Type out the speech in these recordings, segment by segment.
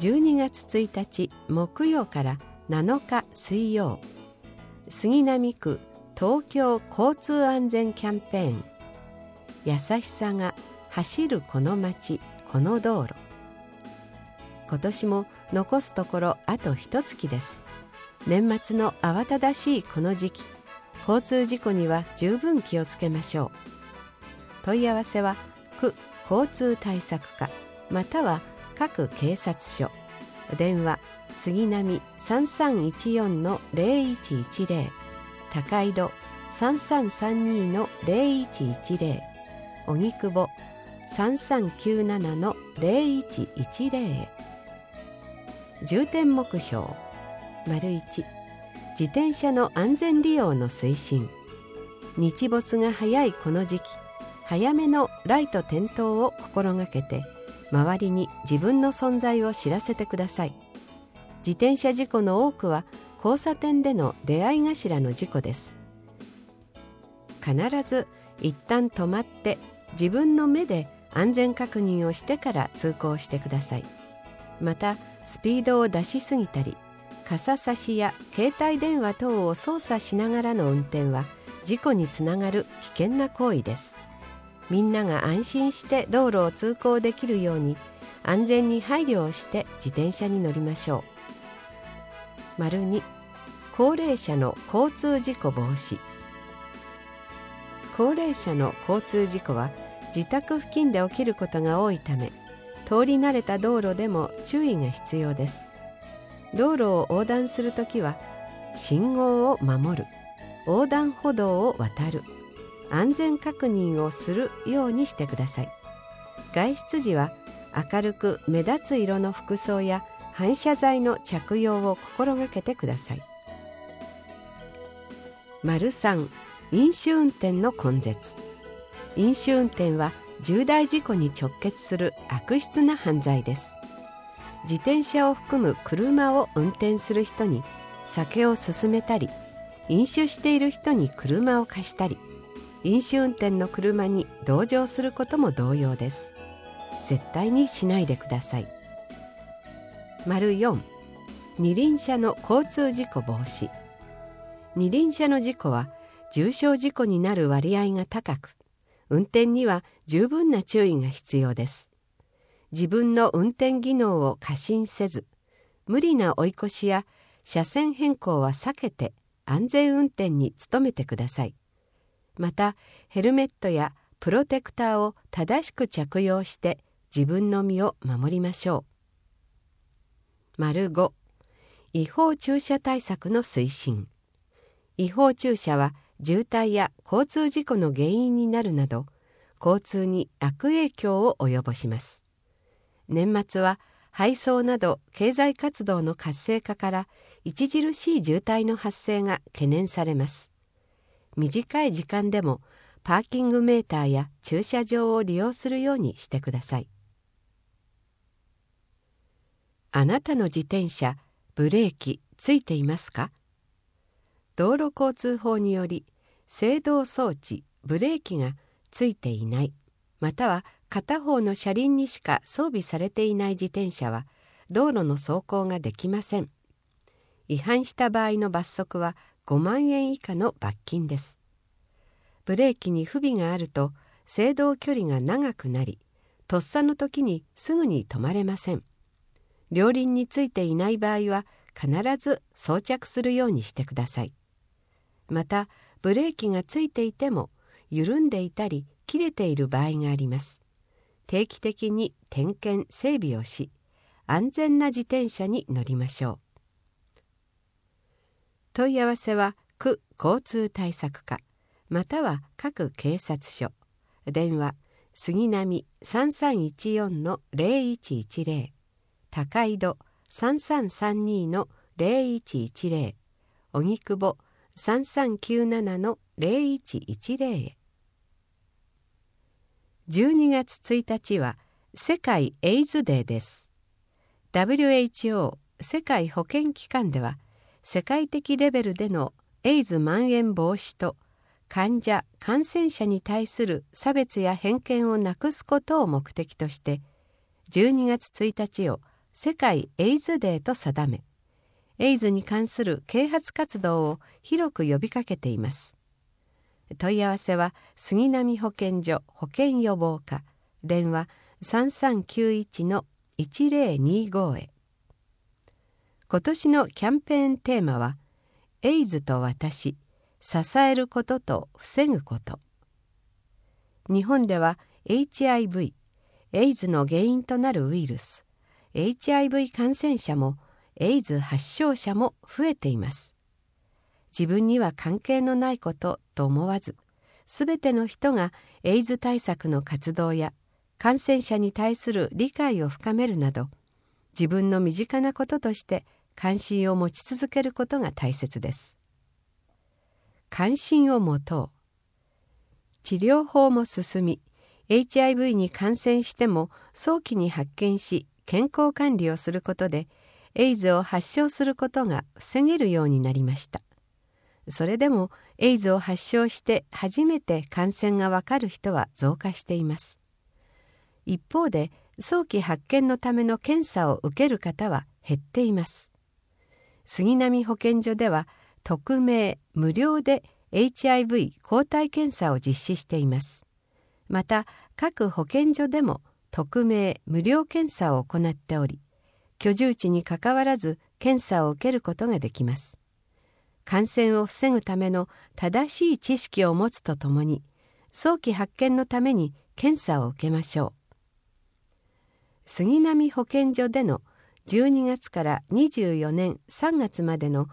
12月1日木曜から7日水曜、杉並区東京交通安全キャンペーン、優しさが走るこの街この道路。今年も残すところあと1月です。年末の慌ただしいこの時期、交通事故には十分気をつけましょう。問い合わせは区交通対策課または各警察署。電話杉並 3314-0110、 高井戸 3332-0110、 荻窪 3397-0110へ。重点目標 ① 自転車の安全利用の推進。日没が早いこの時期、早めのライト点灯を心がけて周りに自分の存在を知らせてください。自転車事故の多くは交差点での出会い頭の事故です。必ず一旦止まって自分の目で安全確認をしてから通行してください。またスピードを出しすぎたり、傘差しや携帯電話等を操作しながらの運転は事故につながる危険な行為です。みんなが安心して道路を通行できるように安全に配慮をして自転車に乗りましょう。2、高齢者の交通事故防止。高齢者の交通事故は自宅付近で起きることが多いため、通り慣れた道路でも注意が必要です。道路を横断するときは信号を守る、横断歩道を渡る、安全確認をするようにしてください。外出時は明るく目立つ色の服装や反射材の着用を心がけてください。3、飲酒運転の根絶。飲酒運転は重大事故に直結する悪質な犯罪です。自転車を含む車を運転する人に酒を勧めたり、飲酒している人に車を貸したり、飲酒運転の車に同乗することも同様です。絶対にしないでください。4、二輪車の交通事故防止。二輪車の事故は重傷事故になる割合が高く、運転には十分な注意が必要です。自分の運転技能を過信せず、無理な追い越しや車線変更は避けて安全運転に努めてください。またヘルメットやプロテクターを正しく着用して自分の身を守りましょう。5、違法駐車対策の推進。違法駐車は渋滞や交通事故の原因になるなど、交通に悪影響を及ぼします。年末は配送など経済活動の活性化から著しい渋滞の発生が懸念されます。短い時間でもパーキングメーターや駐車場を利用するようにしてください。あなたの自転車、ブレーキついていますか？道路交通法により、制動装置、ブレーキがついていない、または片方の車輪にしか装備されていない自転車は道路の走行ができません。違反した場合の罰則は5万円以下の罰金です。ブレーキに不備があると制動距離が長くなり、とっさの時にすぐに止まれません。両輪についていない場合は必ず装着するようにしてください。またブレーキがついていても緩んでいたり切れている場合があります。定期的に点検・整備をし、安全な自転車に乗りましょう。問い合わせは区交通対策課または各警察署。電話杉並 3314-0110、 高井戸 3332-0110、 荻窪 3397-0110へ。12月1日は世界エイズデーです。WHO 世界保健機関では世界的レベルでのエイズ蔓延防止と患者・感染者に対する差別や偏見をなくすことを目的として12月1日を世界エイズデーと定め、エイズに関する啓発活動を広く呼びかけています。問い合わせは杉並保健所保健予防課、電話3391-1025へ。今年のキャンペーンテーマは、エイズと私、支えることと防ぐこと。日本では HIV、エイズの原因となるウイルス、HIV 感染者もエイズ発症者も増えています。自分には関係のないことと思わず、すべての人がエイズ対策の活動や感染者に対する理解を深めるなど、自分の身近なこととして関心を持ち続けることが大切です。関心を持とう。治療法も進み、HIV に感染しても早期に発見し、健康管理をすることで、エイズを発症することが防げるようになりました。それでもエイズを発症して初めて感染がわかる人は増加しています。一方で早期発見のための検査を受ける方は減っています。杉並保健所では匿名・無料で HIV 抗体検査を実施しています。また各保健所でも匿名・無料検査を行っており、居住地にかかわらず検査を受けることができます。感染を防ぐための正しい知識を持つとともに、早期発見のために検査を受けましょう。杉並保健所での12月から24年3月までの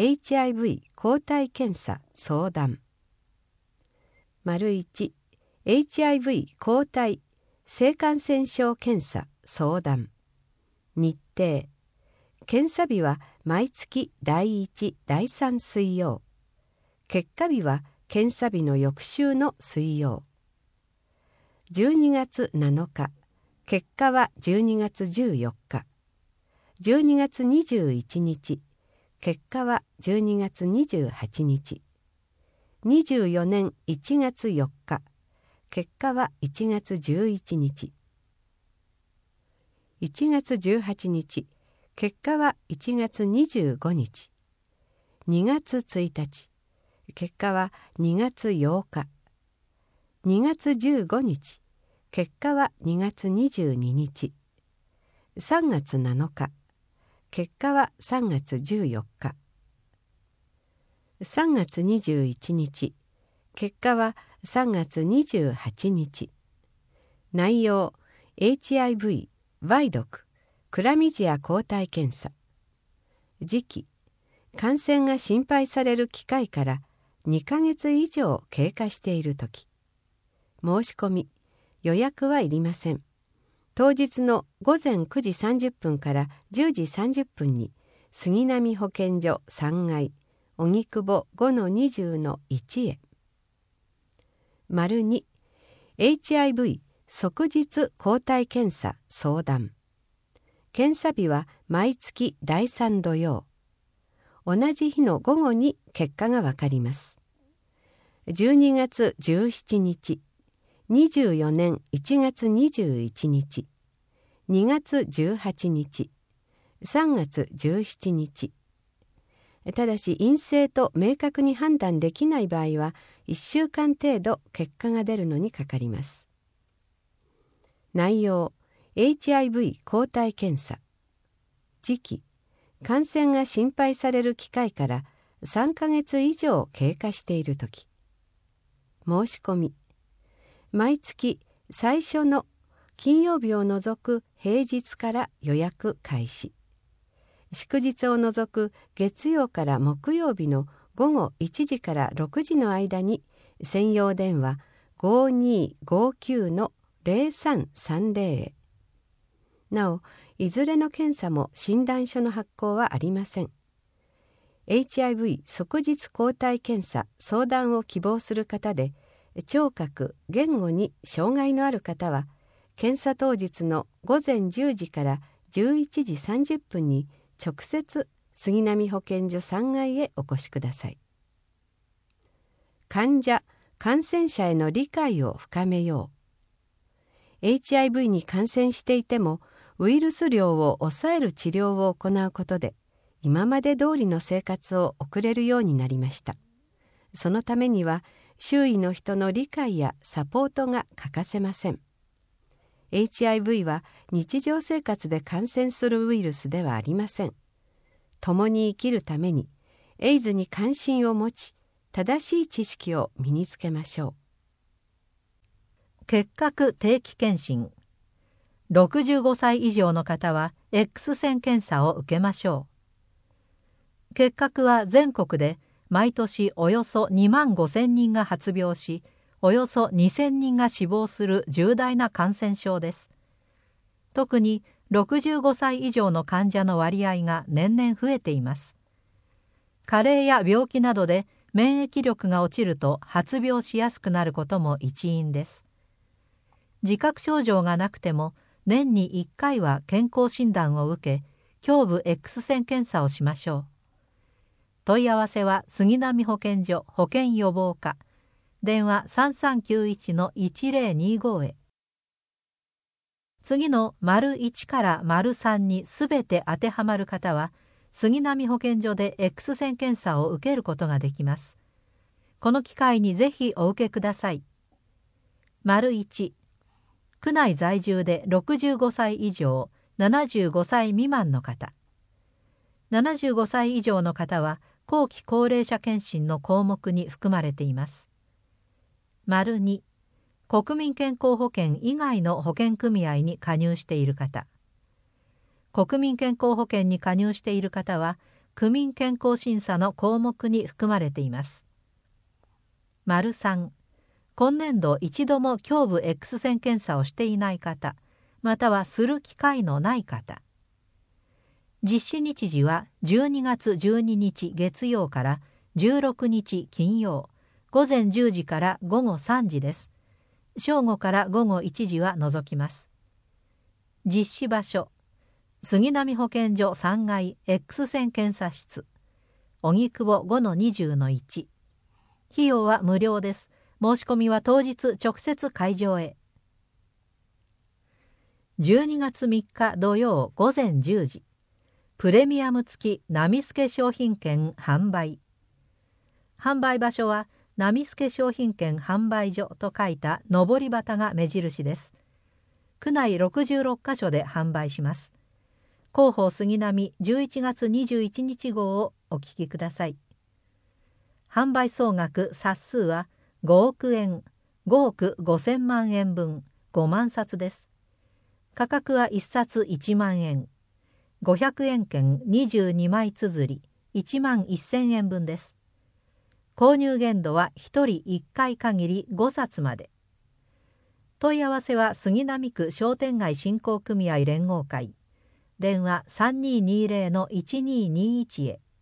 HIV 抗体検査相談。1、HIV 抗体性感染症検査相談。日程。検査日は毎月第1、第3水曜。結果日は検査日の翌週の水曜。12月7日。結果は12月14日。12月21日。結果は12月28日。24年1月4日。結果は1月11日。1月18日。結果は1月25日。2月1日。結果は2月8日。2月15日。結果は2月22日。3月7日。結果は3月14日。3月21日。結果は3月28日。内容 HIV、梅毒、クラミジア抗体検査。時期、感染が心配される機会から2ヶ月以上経過しているとき。申し込み、予約はいりません。当日の午前9時30分から10時30分に杉並保健所3階荻窪 5-20-1 へ。2、HIV 即日抗体検査相談。検査日は毎月第3土曜。同じ日の午後に結果がわかります。12月17日、24年1月21日、2月18日、3月17日。ただし陰性と明確に判断できない場合は1週間程度結果が出るのにかかります。内容 HIV 抗体検査。時期、感染が心配される機会から3ヶ月以上経過しているとき。申し込み、毎月最初の金曜日を除く平日から予約開始。祝日を除く月曜から木曜日の午後1時から6時の間に専用電話 5259-0330 へ。なお、いずれの検査も診断書の発行はありません。HIV 即日抗体検査相談を希望する方で、聴覚・言語に障害のある方は、検査当日の午前10時から11時30分に直接杉並保健所3階へお越しください。患者・感染者への理解を深めよう。HIV に感染していても、 ウイルス量を抑える治療を行うことで、今まで通りの生活を送れるようになりました。そのためには、周囲の人の理解やサポートが欠かせません。HIV は日常生活で感染するウイルスではありません。共に生きるために、エイズに関心を持ち、正しい知識を身につけましょう。結核定期検診。65歳以上の方は X 線検査を受けましょう。結核は全国で毎年およそ2万5,000人が発病し、およそ2,000人が死亡する重大な感染症です。特に65歳以上の患者の割合が年々増えています。加齢や病気などで免疫力が落ちると発病しやすくなることも一因です。自覚症状がなくても年に1回は健康診断を受け、胸部 X 線検査をしましょう。問い合わせは杉並保健所保健予防課、電話 3391-1025 へ。次の①から③にすべて当てはまる方は、杉並保健所で X 線検査を受けることができます。この機会にぜひお受けください。①、区内在住で65歳以上、75歳未満の方。75歳以上の方は、後期高齢者健診の項目に含まれています。②、国民健康保険以外の保険組合に加入している方。国民健康保険に加入している方は、区民健康審査の項目に含まれています。③、今年度一度も胸部 X 線検査をしていない方、またはする機会のない方。実施日時は12月12日月曜から16日金曜、午前10時から午後3時です。正午から午後1時は除きます。実施場所、杉並保健所3階 X 線検査室、荻窪 5-20-1。費用は無料です。申し込みは当日直接会場へ。12月3日土曜午前10時。プレミアム付き波助商品券販売。販売場所は波助商品券販売所と書いた上り旗が目印です。区内66カ所で販売します。広報杉並11月21日号をお聞きください。販売総額冊数は5億円、5億5,000万円分5万冊です。価格は1冊1万円。500円券22枚綴り1万1,000円分です。購入限度は1人1回限り5冊まで。問い合わせは杉並区商店街振興組合連合会、電話 3220-1221 へ。